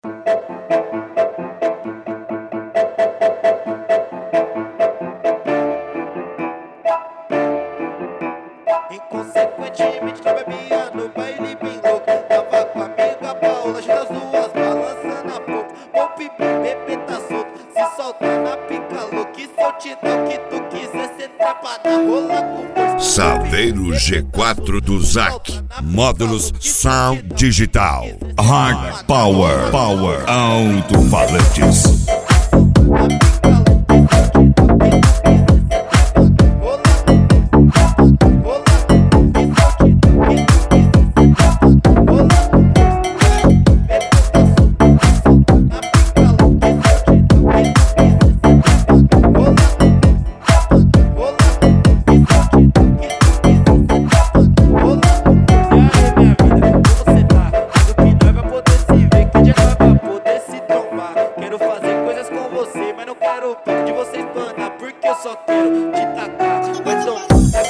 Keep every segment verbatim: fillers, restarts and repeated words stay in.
Inconsequentemente tu bebia no baile bem louco. Tava com a amiga Paula, as duas balançando a boca. Vou beber, bebê tá solto, se soltar na pica louca. E se eu te dar o que tu quiser, cê trepa na rola com força. Saveiro G quatro do Zack, módulos Sound Digital, Hard Power, Power, alto-falantes. De vocês, pana, porque eu só quero te tacar. Mas não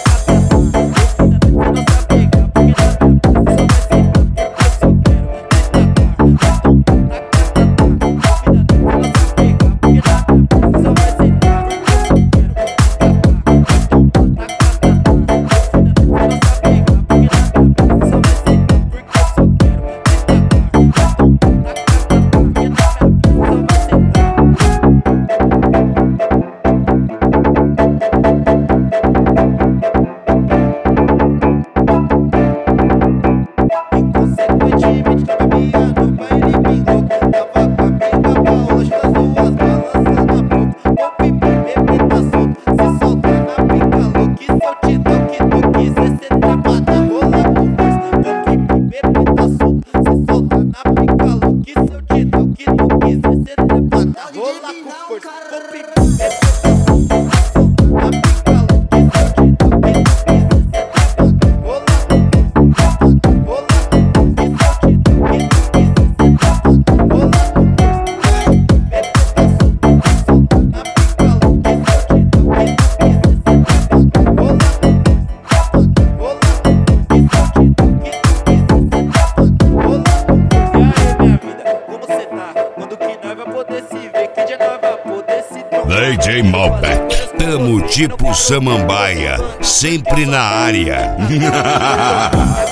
D J Malbec, tamo tipo Samambaia, sempre na área.